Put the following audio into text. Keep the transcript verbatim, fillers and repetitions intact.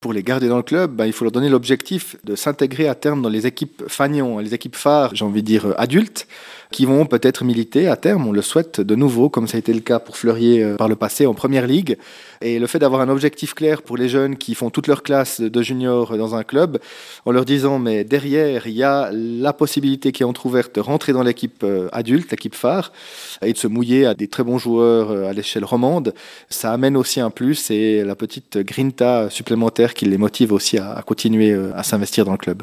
Pour les garder dans le club, bah, il faut leur donner l'objectif de s'intégrer à terme dans les équipes fanions, les équipes phares, j'ai envie de dire euh, adultes, qui vont peut-être militer à terme, on le souhaite de nouveau, comme ça a été le cas pour Fleurier euh, par le passé en première ligue. Et le fait d'avoir un objectif clair pour les jeunes qui font toute leur classe de juniors dans un club, en leur disant mais derrière il y a la possibilité qui est entrouverte de rentrer dans l'équipe euh, adulte, l'équipe phare, et de se mouiller à des très bons joueurs euh, à l'échelle romande, ça amène aussi un plus et la petite grinta supplémentaire qui les motive aussi à, à continuer euh, à s'investir dans le club.